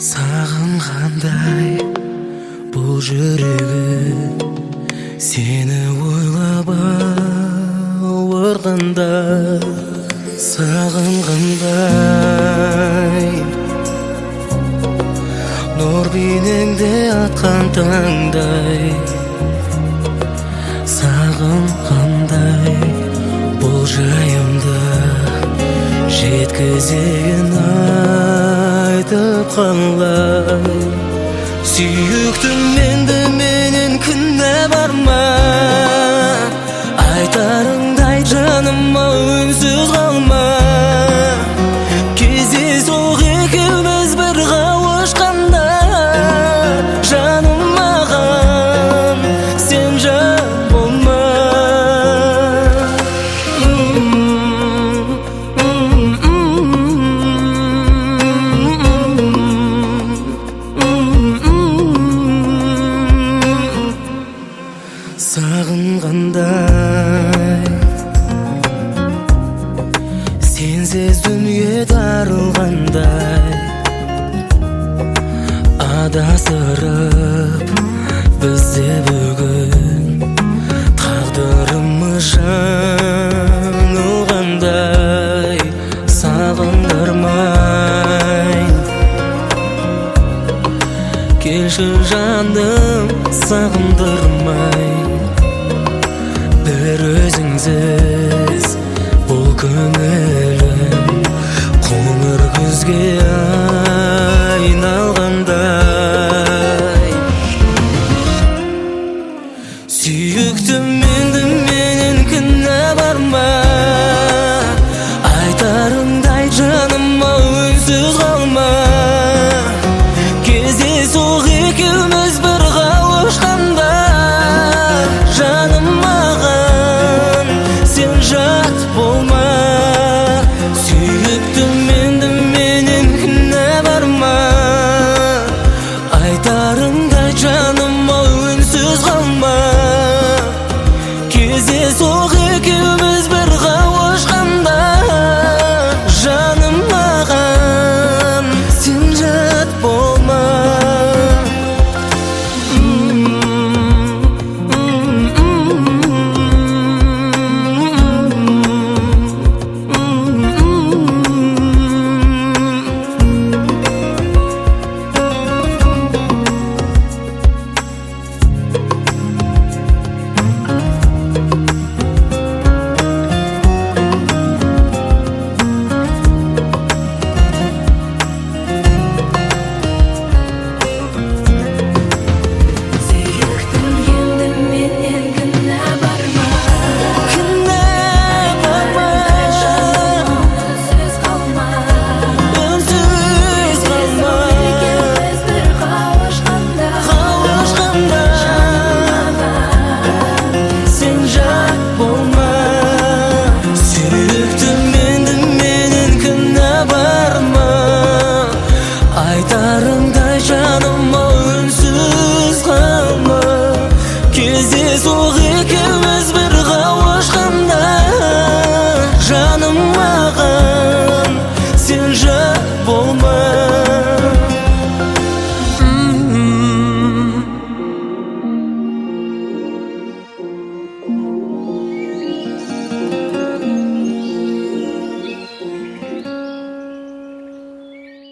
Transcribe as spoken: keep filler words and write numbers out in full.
Сағынғандай бұл жүрегі сені ойлап ауырғанда, сағынғандай нұр бейнеңде атқан таңдай, сағынғандай бұл жайымды жеткізейін айтып қалай. Сүйіктім енді менен кінә бар ма? Айтарыңдай жаныма үнсіз қалма. Кездейсоқ екеуміз бір қауышқанда, жаным маған сен жан болма. Сағынғандай сенсіз дүние дарылғандай, адасырып бізде бүгін тағдырымыз жаңылғандай. Сағындырмай келші жаным, сағындырмай бір өзіңсіз бұл көңілім қоңыр күзге